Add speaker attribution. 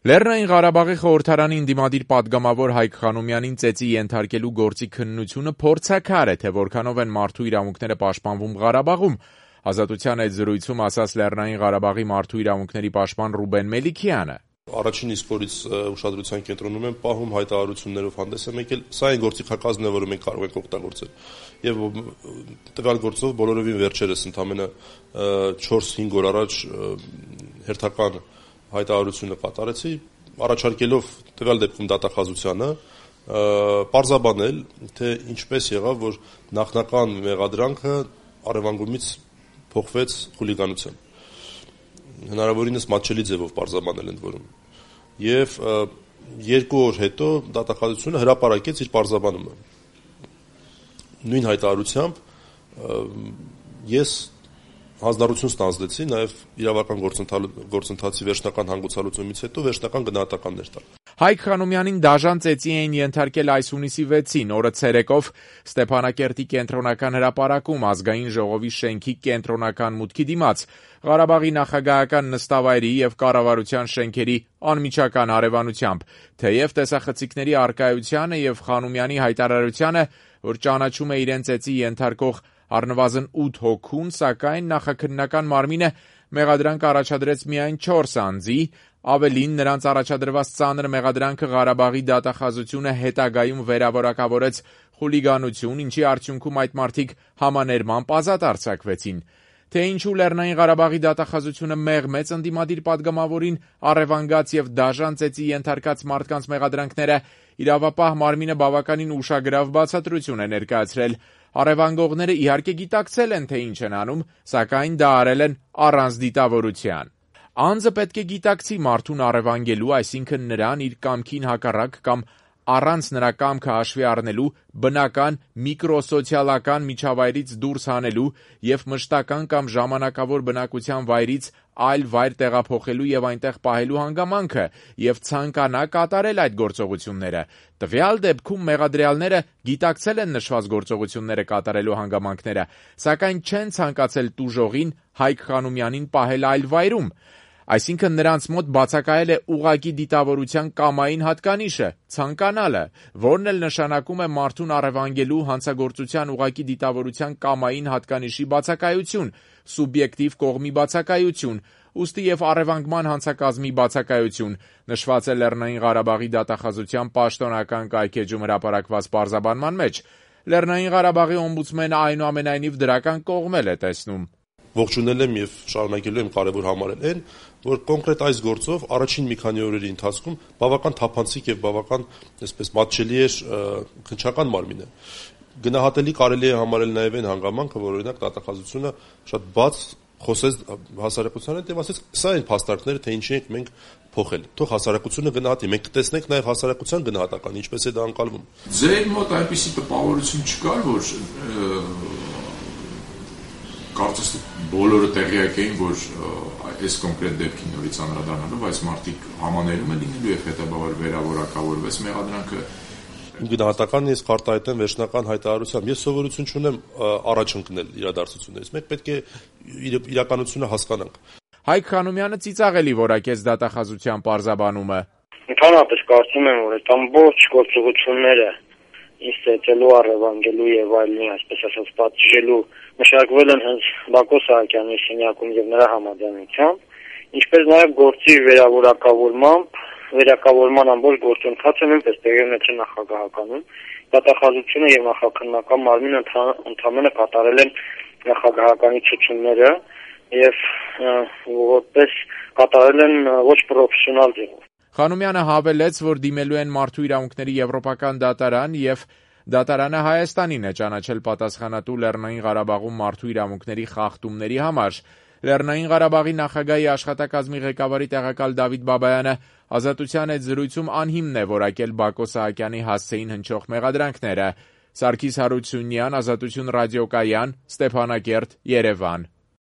Speaker 1: Լեռնային Ղարաբաղի խորհրդարանի ընդդիմադիր պատգամավոր Հայկ Խանոմյանին ծեծի ենթարկելու գործի քննությունը փորձաքար է, թե որքանով են մարդու իրավունքները պաշտպանվում Ղարաբաղում։ Ազատության այդ զրույցում ասաց Լեռնային Ղարաբաղի մարդու իրավունքների պաշտպան Ռուբեն Մելիքյանը։
Speaker 2: Առաջին իսկ օրից ուշադրության կենտրոնում եմ պահում, հայտարարություններով հանդես եմ եկել, սա այն գործիքակազմն է, որը մենք կարող ենք օգտագործել։ Եվ տվյալ գործով բոլորովին վերջերս ընդամենը 4-5 օր առաջ հերթական հայտարարությունը կատարեցի, առաջարկելով տվյալ դեպքում դատախազությանը պարզաբանել, թե ինչպես եղավ, որ նախնական մեղադրանքը առևանգումից փոխվեց խուլիգանության։ Հնարավորինս մատչելի ձևով պարզաբանել ընդ որում։ Եվ 2 օր հետո դատախազությունը հրապարակեց իր պարզաբանումը։ Նույն հայտարարությամբ ես հանձնառություն ստանձնեցի նաև իրավական գործընթացի վերջնական հանգուցալուծումից հետո վերջնական գնահատականներ տալ։
Speaker 1: Հայկ Խանոմյանին դաժան ծեծի էին ենթարկել այս հունիսի 6-ին, օրը ցերեկով Ստեփանակերտի կենտրոնական հրապարակում Ազգային ժողովի շենքի կենտրոնական մուտքի դիմաց, Ղարաբաղի նախագահական նստավայրի եւ կառավարության շենքերի անմիջական հարևանությամբ, թեև տեսախցիկների առկայությանը եւ Խանոմյանի հայտարարությանը, որ ճանաչում է իրեն ծեծի ենթարկող առնվազն 8 հոգուն, սակայն նախաքննական մարմինը մեղադրանք առաջադրեց միայն 4 անձի, ավելին նրանց առաջադրված ծանր մեղադրանքը Ղարաբաղի դատախազությունը հետագայում վերավորակավորեց խուլիգանություն, ինչի արդյունքում այդ մարդիկ համաներմամբ ազատ արձակվեցին։ Թե ինչու Լեռնային Ղարաբաղի դատախազությունը մեղմեց ընդդիմադիր պատգամավորին առևանգած եւ դաժան ծեծի ենթարկած մարդկանց մեղադրանքները, իրավապահ մարմինը բավականին ուշագրավ բացատրություն է ներկայացրել։ Առևանգողները իհարկե գիտակցել են, թե ինչ են անում, սակայն դա արել են առանց դիտավորության։ Անձը պետք է գիտակցի մարդուն առևանգելու, այսինքն նրան իր կամքին հակառակ կամ առանց նրա կամքը հաշվի առնելու բնական միկրոսոցիալական միջավայրից դուրս հանելու եւ մշտական կամ ժամանակավոր բնակության վայրից այլ վայր տեղափոխելու եւ այնտեղ պահելու հանգամանքը եւ ցանկանա կատարել այդ գործողությունները։ Տվյալ դեպքում մեղադրյալները գիտակցել են նշված գործողությունները կատարելու հանգամանքները, սակայն չեն ցանկացել տուժողին Հայկ Խանոմյանին պահել այլ վայրում։ Այսինքն նրանց մոտ բացակայել է ուղղակի դիտավորության կամային հատկանիշը, ցանկանալը, որն էլ նշանակում է մարդուն առևանգելու հանցագործության ուղղակի դիտավորության կամային հատկանիշի բացակայություն, սուբյեկտիվ կողմի բացակայություն, ուստի եւ առևանգման հանցակազմի բացակայություն, նշված է Լեռնային Ղարաբաղի դատախազության պաշտոնական կայքեջում հրապարակված պարզաբանման մեջ։ Լեռնային Ղարաբաղի օմբուդսմենը այնուամենայնիվ դրական կողմել է տեսնում։
Speaker 2: Ողջունել եմ եւ շարունակելու եմ կարեւոր համարել այն, որ կոնկրետ այս գործով առաջին մի քանի օրերի ընթացքում բավական թափանցիկ եւ բավական այսպես մատչելի էր քննչական մարմինը։ Գնահատելի կարելի է համարել նաեւ այն հանգամանքը, որ օրինակ դատախազությունը շատ բաց խոսեց հասարակության հետ եւ ասեց, սա այն փաստարկները, թե ինչի ենք մենք փոխել։ Թող հասարակությունը գնահատի, մենք կտեսնենք նաեւ հասարակության գնահատական, ինչպես է դա անցալվում։
Speaker 3: Ձեր մոտ այնպիսի տպավորություն չկար, որ կարծես բոլորը տեղյակ էին, որ այս կոնկրետ դեպքին նորից անդրադառնալով այս մարդիկ համաներում են լինելու եւ հետաբար վերավորակավորվեց մեղադրանքը։
Speaker 2: Գնահատական ես կարտահայտեմ վերջնական հայտարարությամբ։ Ես սովորություն չունեմ առաջ ընկնել իրադարձություններից։ Մենք պետք է իրականությունը հասկանանք։
Speaker 1: Հայկ Խանոմյանը ծիծաղելի որակեց դատախազության պարզաբանումը։
Speaker 4: Ընդհանրապես կարծում եմ, որ այդ ամբողջ գործողությունները ինձ ծեծելու, առևանգելու եւ այլն, այսպես ասած, պատժելու մշակվել են հենց Բակո Սահակյանի սենյակում եւ նրա համաձայնությամբ, ինչպես նաեւ գործի վերակավորման ամբողջ գործընթացը նույնպես տեղի ունեցել նախագահականում, դատախազությունը եւ նախաքննական մարմինը ընդհանրապես կատարել են նախագահականի ցուցումները եւ որպես կատարել են ոչ պրոֆեսիոնալ ձևով։
Speaker 1: Խանոմյանը հավելեց, որ դիմելու են մարդու իրավունքների եվրոպական դատարան եւ դատարանը Հայաստանին է ճանաչել պատասխանատու Լեռնային Ղարաբաղում մարդու իրավունքների խախտումների համար։ Լեռնային Ղարաբաղի նախագահի աշխատակազմի ղեկավարի տեղակալ Դավիթ Բաբայանը Ազատության այդ զրույցում անհիմն է որակել Բակո Սահակյանի հասցեին հնչող մեղադրանքները։ Սարգիս Հարությունյան, Ազատություն ռադիոկայան, Ստեփանակերտ, Երևան։